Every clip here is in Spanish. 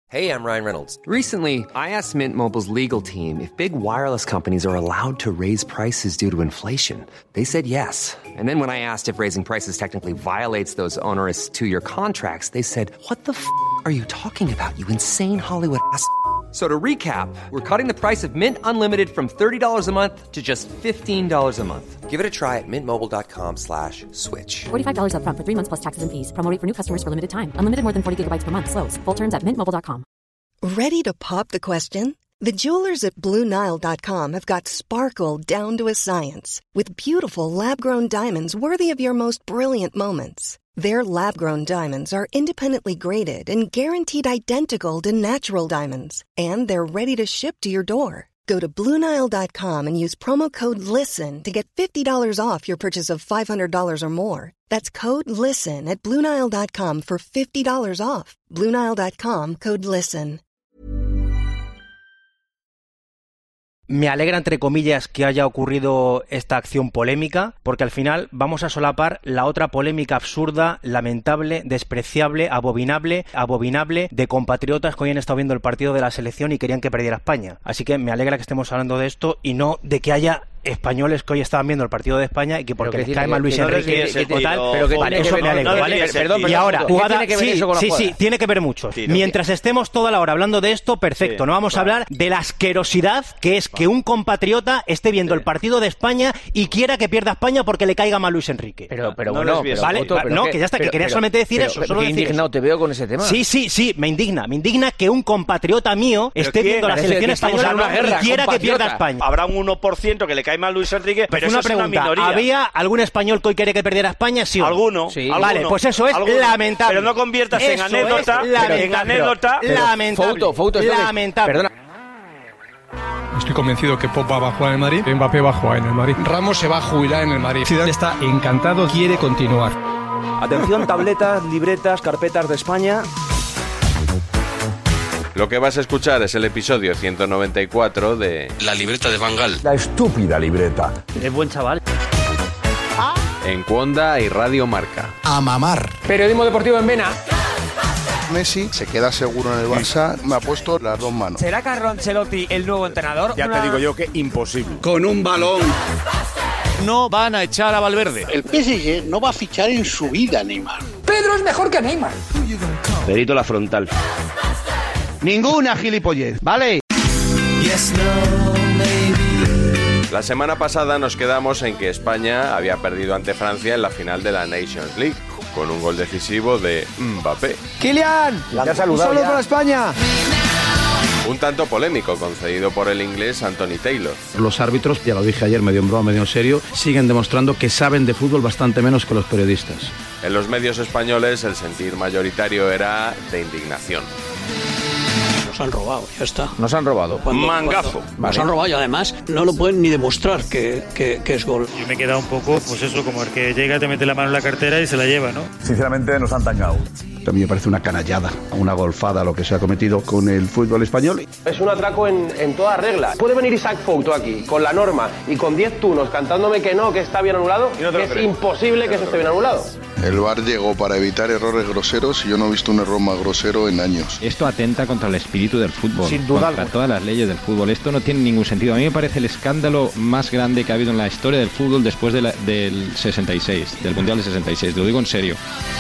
Hey, I'm Ryan Reynolds. Recently, I asked Mint Mobile's legal team if big wireless companies are allowed to raise prices due to inflation. They said yes. And then when I asked if raising prices technically violates those onerous two-year contracts, they said, "What the f*** are you talking about, you insane Hollywood ass?" So to recap, we're cutting the price of Mint Unlimited from $30 a month to just $15 a month. Give it a try at mintmobile.com/switch. $45 up front for 3 months plus taxes and fees. Promo rate for new customers for limited time. Unlimited more than 40 gigabytes per month. Slows full terms at mintmobile.com. Ready to pop the question? The jewelers at BlueNile.com have got sparkle down to a science with beautiful lab-grown diamonds worthy of your most brilliant moments. Their lab-grown diamonds are independently graded and guaranteed identical to natural diamonds. And they're ready to ship to your door. Go to BlueNile.com and use promo code LISTEN to get $50 off your purchase of $500 or more. That's code LISTEN at BlueNile.com for $50 off. BlueNile.com, code LISTEN. Me alegra, entre comillas, que haya ocurrido esta acción polémica, porque al final vamos a solapar la otra polémica absurda, lamentable, despreciable, abominable de compatriotas que hoy han estado viendo el partido de la selección y querían que perdiera España. Así que me alegra que estemos hablando de esto y no de que haya españoles que hoy estaban viendo el partido de España y que porque les cae mal Luis Enrique o tal, vale, eso me alegro, ¿vale? Y ahora, jugada, sí, tiene que ver mucho. Mientras estemos toda la hora hablando de esto, perfecto, no vamos a hablar de la asquerosidad que es que un compatriota esté viendo el partido de España y quiera que pierda España porque le caiga mal Luis Enrique. Pero bueno, vale, no, que ya está, que quería solamente decir eso. Solo indignado te veo con ese tema. Sí, me indigna que un compatriota mío esté viendo la selección española y quiera que pierda España. Habrá un 1% que le cae mal Luis Enrique, pero eso es una minoría. ¿Había algún español que hoy quiere que perdiera España? Sí. ¿Alguno? Sí. Vale, pues eso es lamentable. Pero no conviertas en anécdota. Lamentable. Perdona. Estoy convencido que Pop va a jugar en el Madrid, Mbappé va a jugar en el Madrid, Ramos se va a jubilar en el Madrid. Zidane está encantado, quiere continuar. Atención, tabletas, libretas, carpetas de España. Lo que vas a escuchar es el episodio 194 de La libreta de Van Gaal. La estúpida libreta. Es buen chaval. En Cuonda y Radio Marca. A mamar. Periodismo deportivo en Vena. Messi se queda seguro en el Barça, me ha puesto las dos manos. ¿Será Carlo Ancelotti el nuevo entrenador? Ya te digo yo que imposible. Con un balón. No van a echar a Valverde. El PSG no va a fichar en su vida a Neymar. Pedro es mejor que Neymar. Perito la frontal. Ninguna gilipollez, ¿vale? La semana pasada nos quedamos en que España había perdido ante Francia en la final de la Nations League, con un gol decisivo de Mbappé. ¡Kylian! Un saludo para España. Un tanto polémico concedido por el inglés Anthony Taylor. Los árbitros, ya lo dije ayer medio en broma, medio en serio, siguen demostrando que saben de fútbol bastante menos que los periodistas. En los medios españoles el sentir mayoritario era de indignación. Nos han robado, ya está. Nos han robado. Mangazo. Nos han robado y además no lo pueden ni demostrar que es gol. Yo me he quedado un poco, pues eso, como el que llega, te mete la mano en la cartera y se la lleva, ¿no? Sinceramente nos han tangado. También me parece una canallada, una golfada lo que se ha cometido con el fútbol español. Es un atraco en toda regla. Puede venir Isaac Fouto aquí, con la norma y con 10 tunos cantándome que no, que está bien anulado, que es imposible que eso esté bien anulado. El VAR llegó para evitar errores groseros y yo no he visto un error más grosero en años. Esto atenta contra el espíritu del fútbol, sin duda contra todas las leyes del fútbol. Esto no tiene ningún sentido. A mí me parece el escándalo más grande que ha habido en la historia del fútbol después de del 66, del Mundial de 66. Lo digo en serio.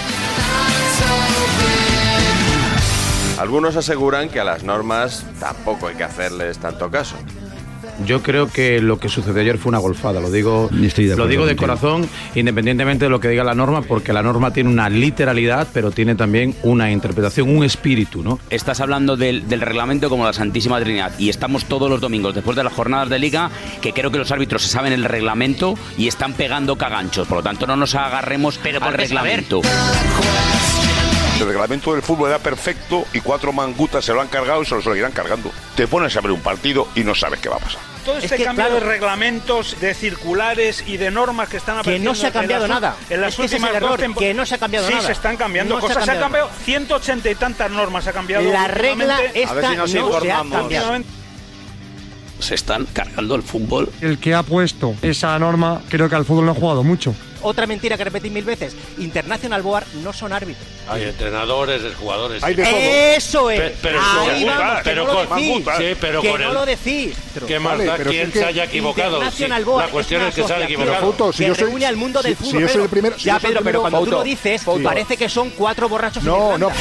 Algunos aseguran que a las normas tampoco hay que hacerles tanto caso. Yo creo que lo que sucedió ayer fue una golfada, lo digo de corazón, independientemente de lo que diga la norma, porque la norma tiene una literalidad, pero tiene también una interpretación, un espíritu, ¿no? Estás hablando del reglamento como la Santísima Trinidad y estamos todos los domingos después de las jornadas de Liga que creo que los árbitros se saben el reglamento y están pegando caganchos, por lo tanto no nos agarremos al reglamento. El reglamento del fútbol era perfecto y 4 mangutas se lo han cargado y se lo seguirán cargando. Te pones a ver un partido y no sabes qué va a pasar. Todo este cambio de reglamentos, de circulares y de normas que están apareciendo... Que no se ha cambiado nada. En las últimas dos temporadas. Que no se ha cambiado nada. Sí, se están cambiando cosas. Se han cambiado 180 y tantas normas. Ha cambiado la regla esta no se ha cambiado. se están cargando el fútbol. El que ha puesto esa norma, creo que al fútbol no ha jugado mucho. Otra mentira que repetí 1000 veces, International Board no son árbitros. Hay entrenadores, hay jugadores. Hay de todo. ¡Eso es! Pero ahí vamos, pero no lo con decís. Sí, pero que con no el... lo decís. ¿Qué más da quien se haya equivocado? International Sí, Board la cuestión es que se haya una equivocado. Pero, Fouto, si que yo soy- reúne al mundo del fútbol. si yo soy el primero- si ya, yo soy el Pedro, pero primero- cuando tú Fouto, lo dices, Fouto. parece que son 4 borrachos en No, Irlanda. no.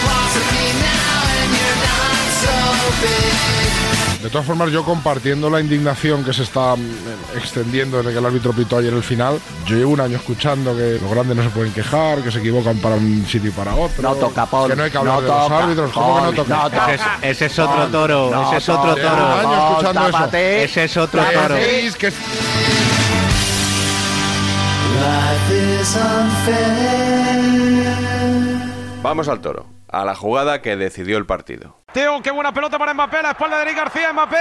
De todas formas, yo compartiendo la indignación que se está extendiendo desde que el árbitro pitó ayer el final, yo llevo un año escuchando que los grandes no se pueden quejar, que se equivocan para un sitio y para otro. No toca, Paul. Que no hay que hablar No de los toca, árbitros. ¿Cómo que no Paul, toca? no toca. Ese es otro toro. No, Ese es otro Llevo un año toro. escuchando eso. Tápate. Ese es otro toro. Decís que Vamos al toro, a la jugada que decidió el partido. Teo, qué buena pelota para Mbappé, la espalda de Eric García, Mbappé.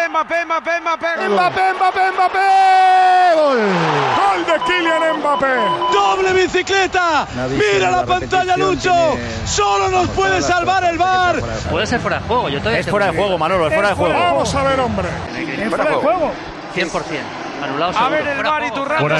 ¡Gol! ¡Gol de Kylian Mbappé! ¡Doble bicicleta! ¡Mira la pantalla, Lucho! ¡Solo nos puede salvar el VAR! Puede ser fuera de juego, yo todavía Es fuera de juego, Manolo, es fuera de juego. Vamos a ver, hombre. ¿Fuera de juego? 100%. Anulado A seguro. ver el VAR y tu rato.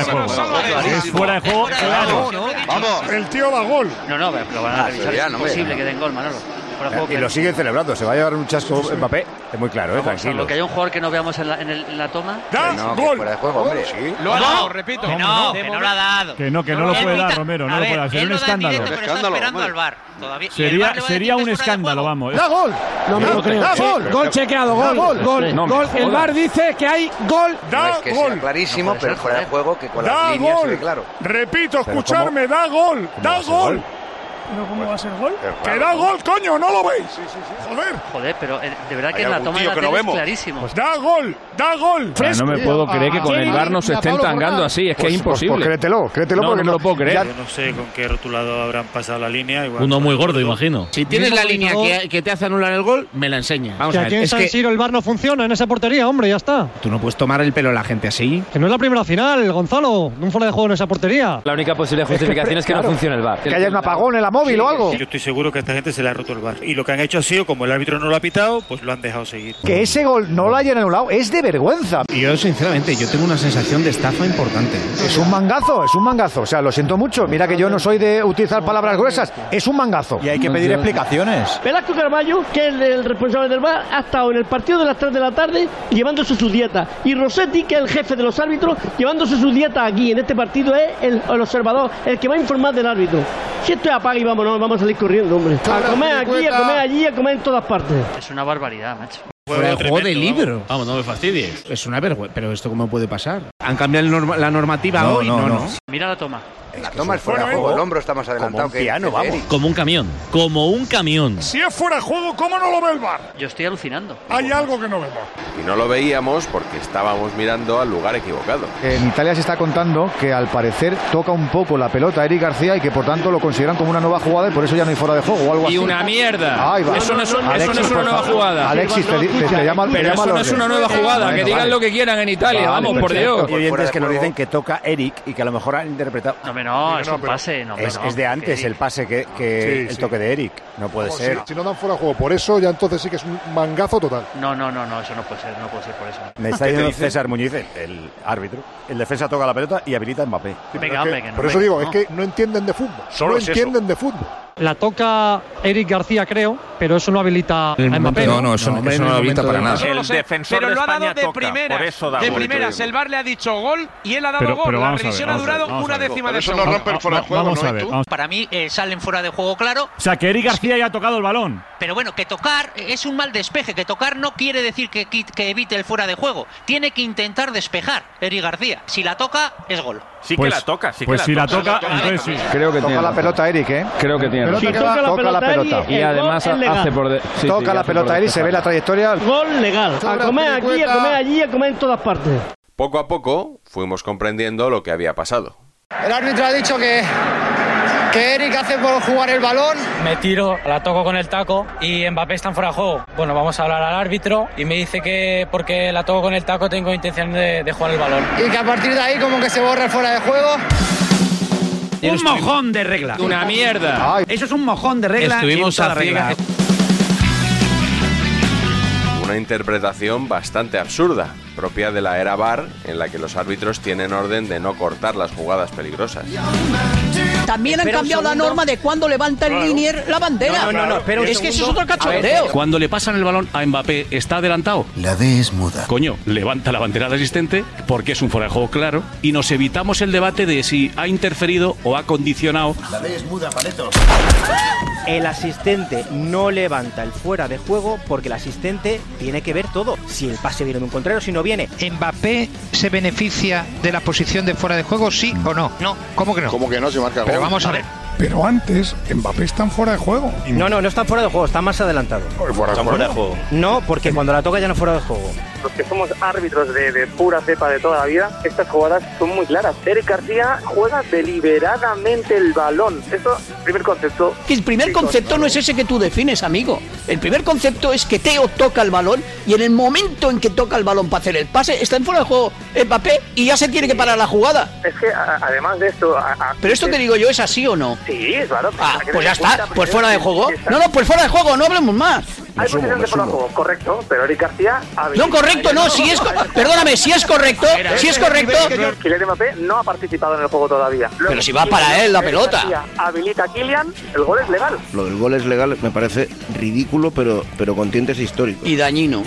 Es fuera de juego, claro. Vamos. El tío da gol. No, pero lo van a revisar. Es imposible que den gol, Manolo. Fuera de juego. Y lo siguen celebrando. Se va a llevar un chasco Mbappé. Es muy claro, tranquilo. Lo que haya un jugador que no veamos en la toma. Da gol. Fuera de juego, hombre. Sí. Lo ha dado, repito. Que no lo ha dado. Que no lo puede dar, Romero, no lo puede dar. Sería un escándalo. Pero está esperando al VAR todavía. Sería un escándalo, vamos. Da gol. No me lo creo. Da gol. Gol chequeado, gol. El VAR dice que hay gol. Da gol. Clarísimo, pero fuera de juego que con Da gol. Repito, escucharme, da gol. Da gol. ¿Pero cómo va a ser gol? Que da gol, coño, ¿no lo veis? Joder, pero de verdad que Hay en la algún toma de tío la que no tele es vemos. clarísimo. Da gol, da gol. No me puedo creer que con el VAR nos estén tangando así, es que es imposible. Créetelo No me lo puedo creer. Ya- no sé con qué rotulado habrán pasado la línea. Uno muy gordo, imagino. Si tienes la línea que te hace anular el gol, me la enseña. Vamos Que a aquí ver, en es San que Siro el VAR no funciona en esa portería, hombre, ya está. tú no puedes tomar el pelo a la gente así. Que no es la primera final, Gonzalo, de un fuera de juego en esa portería. La única posible justificación es que no funcione el VAR. que haya un apagón en la móvil o algo. Yo estoy seguro que a esta gente se le ha roto el VAR. Y lo que han hecho ha sido, como el árbitro no lo ha pitado, pues lo han dejado seguir. Que ese gol no lo hayan anulado es de vergüenza. Y yo, sinceramente, yo tengo una sensación de estafa importante. Es un mangazo. O sea, lo siento mucho. Mira que yo no soy de utilizar palabras gruesas. Es un mangazo. Y hay que pedir explicaciones. Velasco Carballo, que es el responsable del VAR, ha estado en el partido de las 3 de la tarde llevándose su dieta. Y Rossetti, que es el jefe de los árbitros, llevándose su dieta aquí. En este partido es el observador, el que va a informar del árbitro. Si esto es apaga y vámonos, vamos a salir corriendo, hombre. A comer aquí, a comer allí, a comer en todas partes. Es una barbaridad, macho. Fuera de juego de libro. Vamos, no me fastidies. Es una vergüenza. Pero ¿esto cómo puede pasar? ¿Han cambiado la normativa hoy? No. Mira la toma. La toma es fuera de juego. El hombro está más adelantado que piano, vamos. Como un camión. Como un camión. Si es fuera de juego, ¿cómo no lo ve el VAR? Yo estoy alucinando. Hay algo que no vemos. Y no lo veíamos porque estábamos mirando al lugar equivocado. En Italia se está contando que al parecer toca un poco la pelota a Eric García y que por tanto lo consideran como una nueva jugada y por eso ya no hay fuera de juego o algo así. Y una mierda. Ahí va. Eso no es Alexis, una nueva jugada. Alexis, te llama. Pero eso no es una nueva jugada. Que digan lo que quieran en Italia. Vamos, por Dios. Hay oyentes que nos dicen que toca Eric y que a lo mejor han interpretado. No, es un pase. Es de antes el pase que el toque de Eric. No puede ser. Si no dan fuera de juego por eso, ya entonces sí que es un mangazo total. No, eso no puede ser por eso. Me está diciendo César Muñiz, el árbitro. El defensa toca la pelota y habilita a Mbappé. Venga, hombre, que no. Por eso digo, es que no entienden de fútbol. Solo no es entienden de fútbol. La toca Eric García, creo, pero eso no habilita a Mbappé. Eso no lo habilita para nada. El defensor pero lo ha dado de primeras. Por eso da de gol, primeras, el VAR le ha dicho gol y él ha dado gol. Pero La vamos a ver, revisión ha durado una décima de Eso no segundo. rompe el fuera de juego, Vamos ¿no? a ver. Para mí salen fuera de juego, claro. O sea, que Eric García ya ha tocado el balón. Pero bueno, que tocar es un mal despeje. Que tocar no quiere decir que evite el fuera de juego. Tiene que intentar despejar Eric García. Si la toca, es gol. Sí Pues- que la toca, sí Pues que si la la toca, entonces sí. Creo que toca la pelota Eric, ¿eh? Creo que tiene. Pelota que va, toca la pelota. Y además hace por Toca la pelota Eric, se ve la trayectoria. Gol legal. A comer aquí, a comer allí, a comer en todas partes. Poco a poco fuimos comprendiendo lo que había pasado. El árbitro ha dicho que Eric hace por jugar el balón. Me tiro, la toco con el taco y Mbappé está en fuera de juego. Bueno, vamos a hablar al árbitro y me dice que porque la toco con el taco tengo intención de jugar el balón. Y que a partir de ahí como que se borra el fuera de juego. Un mojón de regla. Una mierda. Eso es un mojón de regla. Estuvimos en toda a ciegas. regla. Una una interpretación bastante absurda, propia de la era VAR, en la que los árbitros tienen orden de no cortar las jugadas peligrosas. También han cambiado la norma de cuando levanta el linier la bandera. No, pero es que eso es otro cachondeo. Cuando le pasan el balón a Mbappé, ¿está adelantado? La D es muda. Coño, levanta la bandera del asistente porque es un fuera de juego claro y nos evitamos el debate de si ha interferido o ha condicionado. La D es muda, Paleto. El asistente no levanta el fuera de juego porque el asistente tiene que ver todo. Si el pase viene de un contrario, si no viene. ¿Mbappé se beneficia de la posición de fuera de juego, sí o no? No. ¿Cómo que no? ¿Cómo que no? Se marca Pero gol. vamos a ver. Pero antes, Mbappé está fuera de juego. No están fuera de juego, está más adelantado. ¿Fuera de juego? No, porque cuando la toca ya no es fuera de juego. Los que somos árbitros de pura cepa de toda la vida, estas jugadas son muy claras. Eric García juega deliberadamente el balón. Esto, primer concepto. Que el primer concepto no es ese que tú defines, amigo. El primer concepto es que Teo toca el balón y en el momento en que toca el balón para hacer el pase, está en fuera de juego Mbappé y ya se tiene que parar la jugada. Es que además de esto... Pero esto que digo yo, ¿es así o no? Sí, claro. Pues ya está, pues fuera de juego. No, pues fuera de juego, no hablemos más. Hay posición de fuera de juego, correcto, pero Eric García... No, correcto, no, si es... Perdóname, si es correcto, Kylian Mbappé no ha participado en el juego todavía. Pero si va para él la pelota. Habilita a Kylian, el gol es legal. Lo del gol es legal, me parece ridículo, pero con tintes históricos. Y dañino.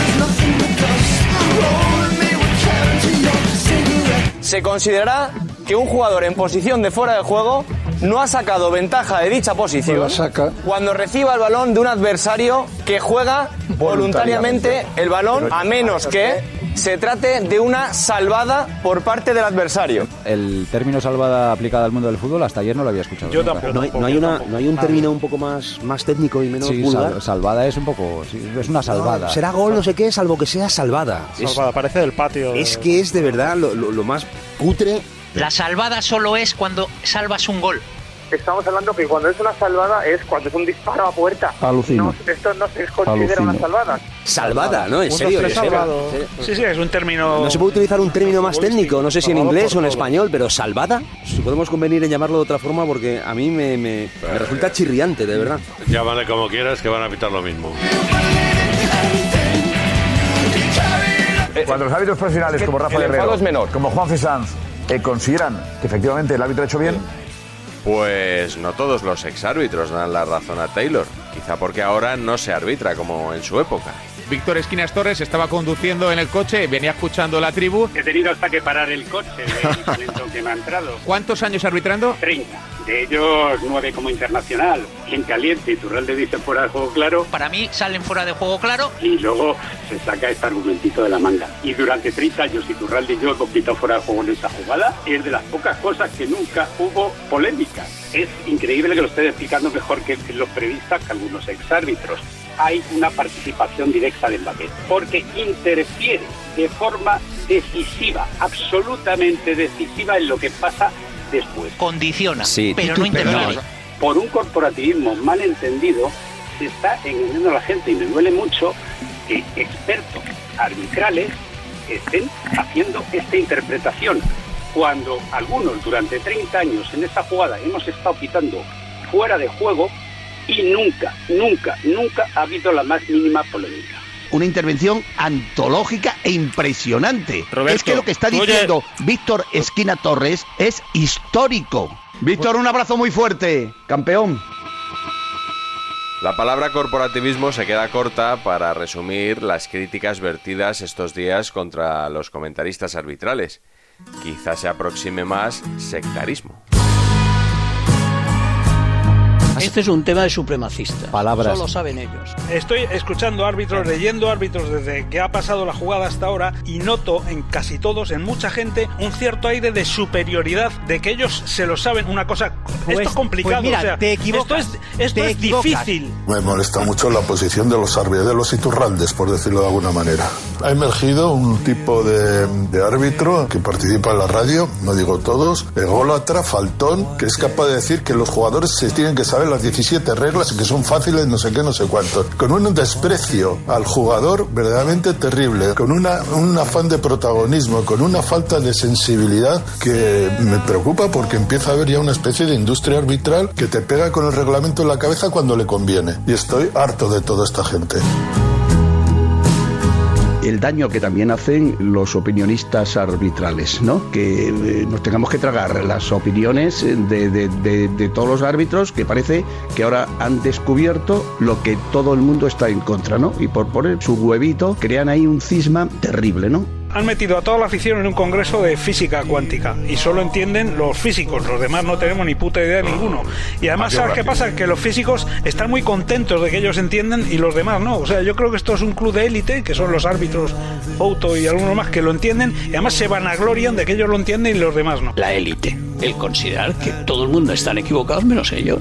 Se considerará que un jugador en posición de fuera de juego no ha sacado ventaja de dicha posición cuando reciba el balón de un adversario que juega voluntariamente el balón, a menos que se trate de una salvada por parte del adversario. El término salvada aplicada al mundo del fútbol hasta ayer no lo había escuchado. Yo tampoco. ¿No hay un término un poco más técnico y menos vulgar? Salvada es un poco... Sí, es una salvada. Será gol, no sé qué, salvo que sea salvada. Salvada, parece del patio. Es que es de verdad lo más cutre. La salvada solo es cuando salvas un gol. Estamos hablando que cuando es una salvada es cuando es un disparo a puerta. Alucino. No, esto no se considera una salvada. Salvada, ¿no? En serio. Sí, es un término... No se puede utilizar un término más técnico, no sé si en inglés o en español, pero ¿salvada? Si podemos convenir en llamarlo de otra forma porque a mí me resulta chirriante, de verdad. Llámale como quieras que van a pitar lo mismo. Cuando los árbitros profesionales como Rafa Guerrero, como Juanfe Sanz, consideran que efectivamente el árbitro ha hecho bien... Pues no todos los exárbitros dan la razón a Taylor, quizá porque ahora no se arbitra como en su época. Víctor Esquinas Torres estaba conduciendo en el coche, venía escuchando la tribu. He tenido hasta que parar el coche del momento que me ha entrado. ¿Cuántos años arbitrando? 30. De ellos 9 como internacional. En caliente, Iturralde dice fuera de juego claro. Para mí salen fuera de juego claro. Y luego se saca este argumentito de la manga. Y durante 30 años Iturralde y yo hemos quitado fuera de juego en esa jugada. Es de las pocas cosas que nunca hubo polémica. Es increíble que lo estén explicando mejor que los periodistas, que algunos exárbitros. Hay una participación directa de Mbappé, porque interfiere de forma decisiva, absolutamente decisiva en lo que pasa después. Condiciona, pero no interfiere. Por un corporativismo mal entendido, se está engañando a la gente y me duele mucho que expertos arbitrales estén haciendo esta interpretación, cuando algunos durante 30 años en esta jugada hemos estado pitando fuera de juego y nunca ha habido la más mínima polémica. Una intervención antológica e impresionante. Roberto, es que lo que está diciendo Víctor Esquina Torres es histórico. Víctor, un abrazo muy fuerte, campeón. La palabra corporativismo se queda corta para resumir las críticas vertidas estos días contra los comentaristas arbitrales. Quizás se aproxime más sectarismo. Este es un tema de supremacista. Palabras. Solo saben ellos. Estoy escuchando árbitros, leyendo árbitros desde que ha pasado la jugada hasta ahora y noto en casi todos, en mucha gente, un cierto aire de superioridad, de que ellos se lo saben. Una cosa, esto es complicado, mira, o sea, te equivocas, esto es difícil. Me molesta mucho la posición de los árbitros, de los Iturraldes, por decirlo de alguna manera. Ha emergido un tipo de árbitro que participa en la radio, no digo todos, ególatra, faltón, que es capaz de decir que los jugadores se tienen que saber las 17 reglas y que son fáciles, no sé qué, no sé cuántos. Con un desprecio al jugador verdaderamente terrible, con un afán de protagonismo, con una falta de sensibilidad que me preocupa porque empieza a haber ya una especie de industria arbitral que te pega con el reglamento en la cabeza cuando le conviene. Y estoy harto de toda esta gente. el daño que también hacen los opinionistas arbitrales, ¿no? Que nos tengamos que tragar las opiniones de todos los árbitros, que parece que ahora han descubierto lo que todo el mundo está en contra, ¿no? Y por poner su huevito crean ahí un cisma terrible, ¿no? Han metido a toda la afición en un congreso de física cuántica y solo entienden los físicos, los demás no tenemos ni puta idea de ninguno. Y además, ¿sabes qué pasa? Que los físicos están muy contentos de que ellos entienden y los demás no. O sea, yo creo que esto es un club de élite, que son los árbitros, Fouto y algunos más que lo entienden, y además se vanaglorian de que ellos lo entienden y los demás no. La élite, el considerar que todo el mundo están equivocados menos ellos.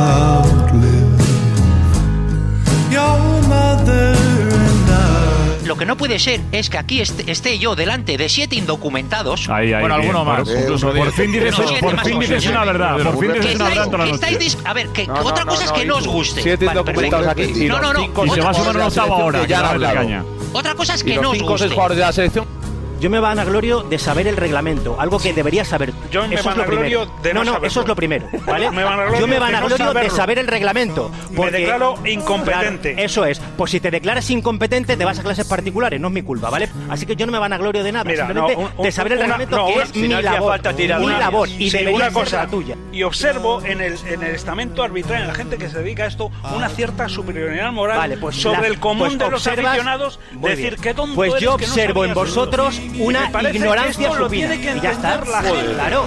Lo que no puede ser es que aquí esté yo delante de 7 indocumentados. Bueno, alguno más. Incluso por fin dices una verdad. Por fin dices una verdad toda la noche. A ver, que otra cosa es que no os guste. 7 indocumentados aquí. No. Y se va a sumar una octava hora. Otra cosa es que no os guste. Jugadores de la selección. Yo me vanaglorio de saber el reglamento, algo que deberías saber. Yo me vanaglorio de no saberlo. Eso es lo primero, ¿vale? Yo me vanaglorio de saber el reglamento. Me declaro incompetente. Claro, eso es. Pues si te declaras incompetente, te vas a clases particulares, no es mi culpa, ¿vale? Así que yo no me vanaglorio de nada, simplemente de saber el reglamento, que es mi labor. Mi labor, y debería ser la tuya. Y observo en el estamento arbitral, en la gente que se dedica a esto, una cierta superioridad moral sobre el común de los aficionados. Decir, qué tonto pues yo eres, observo en vosotros una ignorancia supina. Y ya está. Claro.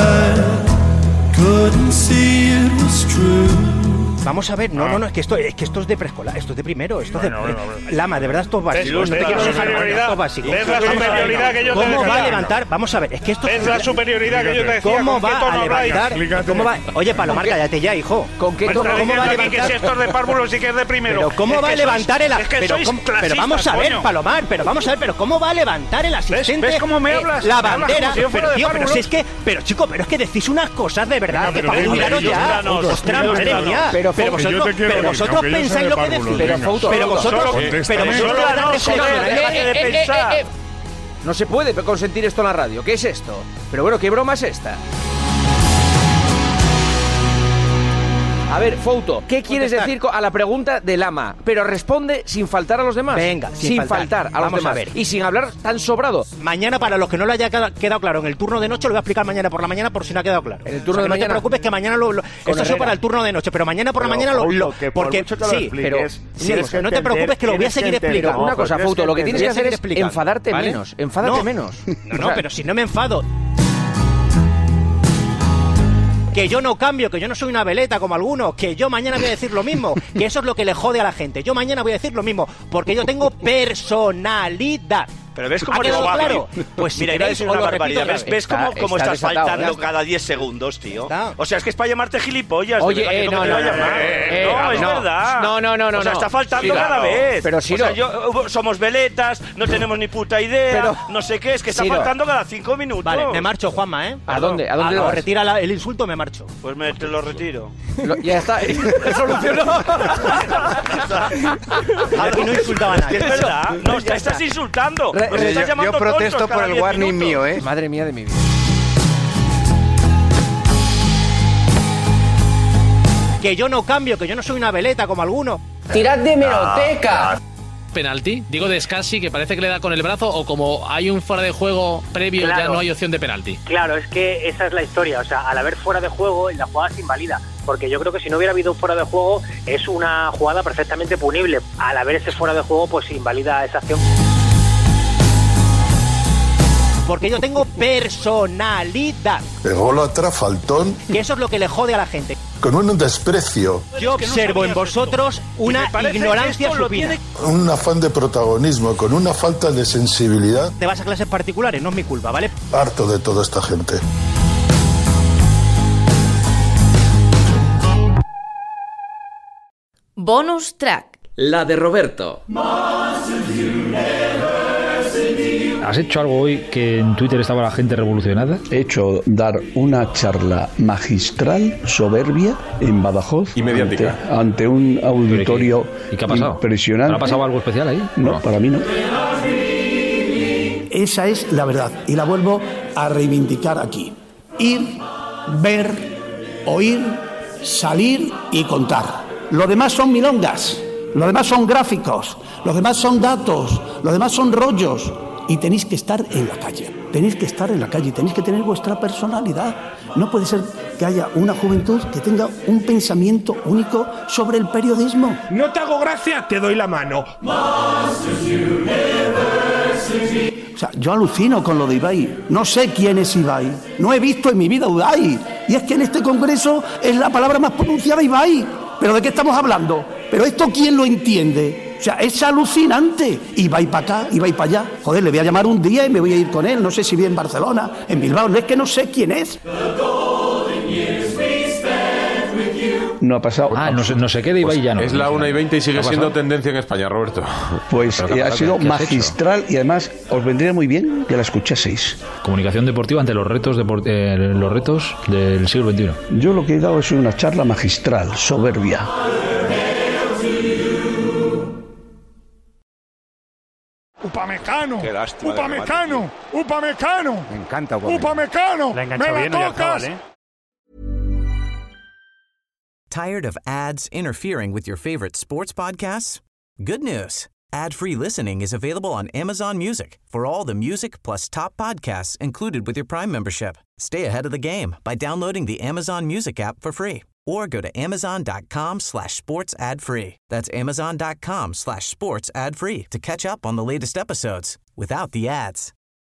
Vamos a ver, no, es que esto es de preescolar, esto es de primero, esto es de... Lama, de verdad esto es básico, no te quiero dejar mal, esto es básico. Es la superioridad que yo te decía. ¿Cómo va a levantar? Vamos a ver, es que esto... Es la superioridad que yo te decía. ¿Cómo va a levantar? ¿Cómo va? Oye, Palomar, cállate ya, hijo. ¿Con qué tono? ¿Cómo va a levantar? Que si esto es de párvulos y que es de primero. Pero ¿cómo va a levantar el... Pero vamos a ver, Palomar, pero ¿cómo va a levantar el asistente? ¿Ves cómo me hablas? La bandera. Pero si es que... Pero chico, pero es que decís unas cosas de verdad que para miraros ya. Ostras, madre mía. Pero vosotros pensáis lo que decís. Pero vosotros no se puede consentir esto en la radio. ¿Qué es esto? Pero bueno, ¿qué broma es esta? A ver, Fouto, ¿qué quieres decir a la pregunta de Lama? Pero responde sin faltar a los demás. Venga, sin faltar a los demás. A ver. Y sin hablar tan sobrado. Mañana, para los que no lo haya quedado claro, en el turno de noche lo voy a explicar mañana por la mañana por si no ha quedado claro. En el turno de mañana. No te preocupes que mañana esto es para el turno de noche, pero mañana por la mañana porque sí, pero no te preocupes que lo voy a seguir explicando. Una cosa, Fouto, lo que tienes que hacer es enfadarte menos. Enfádate menos. No, pero si no me enfado. Que yo no cambio, que yo no soy una veleta como algunos, que yo mañana voy a decir lo mismo, que eso es lo que le jode a la gente. Yo mañana voy a decir lo mismo, porque yo tengo personalidad. Pero ves cómo eres claro. Pues mira, iba a decir una barbaridad. ¿Ves cómo estás faltando cada 10 segundos, tío? O sea, es que es para llamarte gilipollas. Oye, no, es verdad. No. O sea, está faltando cada vez. Pero sí, o sea, somos veletas, no tenemos ni puta idea, no sé qué, es que está faltando cada 5 minutos. Vale, me marcho, Juanma, ¿eh? ¿A dónde vas? Retira el insulto, me marcho. Pues te lo retiro. Ya está, solucionó. Aquí no insultaba a nadie. Es verdad, no, estás insultando. Yo protesto por el warning mío, ¿eh? Madre mía de mi vida. Que yo no cambio, que yo no soy una veleta como algunos. ¡Tirad de hemeroteca! Penalti, digo de Scassi, que parece que le da con el brazo, o como hay un fuera de juego previo, ya no hay opción de penalti. Claro, es que esa es la historia, o sea, al haber fuera de juego, la jugada se invalida, porque yo creo que si no hubiera habido un fuera de juego, es una jugada perfectamente punible. Al haber ese fuera de juego, pues se invalida esa acción. Porque yo tengo personalidad. Ególatra, faltón. Que eso es lo que le jode a la gente. Con un desprecio. Yo observo en vosotros una ignorancia supina. Un afán de protagonismo, con una falta de sensibilidad. Te vas a clases particulares, no es mi culpa, ¿vale? Harto de toda esta gente. Bonus track. La de Roberto. ¿Has hecho algo hoy que en Twitter estaba la gente revolucionada? He hecho dar una charla magistral, soberbia, en Badajoz. Y mediática. Ante un auditorio ¿Y qué ha pasado? Impresionante. ¿Ha pasado algo especial ahí? No, para mí no. Esa es la verdad y la vuelvo a reivindicar aquí. Ir, ver, oír, salir y contar. Lo demás son milongas. Lo demás son gráficos, los demás son datos, los demás son rollos. Y tenéis que estar en la calle, tenéis que tener vuestra personalidad. No puede ser que haya una juventud que tenga un pensamiento único sobre el periodismo. ¿No te hago gracia? Te doy la mano. O sea, yo alucino con lo de Ibai. No sé quién es Ibai. No he visto en mi vida Ibai. Y es que en este congreso es la palabra más pronunciada Ibai. ¿Pero de qué estamos hablando? ¿Pero esto quién lo entiende? O sea, es alucinante. Ibai para acá, Ibai para allá. Joder, le voy a llamar un día y me voy a ir con él. No sé si vive en Barcelona, en Bilbao. No, es que no sé quién es. No ha pasado. No sé qué de Ibai ya no. Es la 1:20 y sigue siendo tendencia en España, Roberto. Pues ha sido magistral y además os vendría muy bien que la escuchaseis. Comunicación deportiva ante los retos del siglo XXI. Yo lo que he dado es una charla magistral, soberbia. Upamecano. Qué lástima. Upamecano. Upamecano. Me encanta Upamecano. La engancha bien, me la tocas. Tired of ads interfering with your favorite sports podcasts? Good news. Ad-free listening is available on Amazon Music for all the music plus top podcasts included with your Prime membership. Stay ahead of the game by downloading the Amazon Music app for free or go to amazon.com/sports ad free. That's amazon.com/sports ad free to catch up on the latest episodes without the ads.